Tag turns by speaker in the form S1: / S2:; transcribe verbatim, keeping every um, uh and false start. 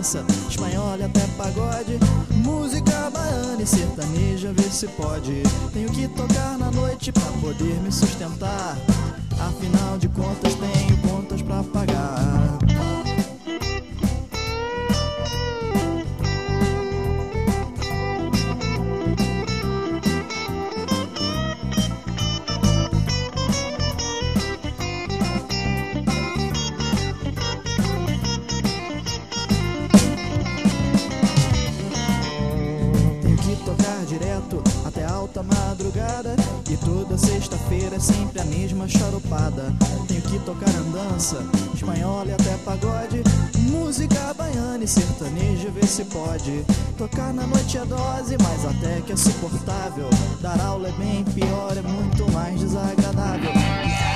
S1: andança, espanhola e até pagode, música baiana e sertaneja, vê se pode. Tenho que tocar na noite pra poder me sustentar, afinal de contas tenho contas pra pagar. Direto até alta madrugada, e toda sexta-feira é sempre a mesma charupada. Tenho que tocar andança, espanhola e até pagode, música baiana e sertaneja, vê se pode. Tocar na noite é dose, mas até que é suportável. Dar aula é bem pior, é muito mais desagradável.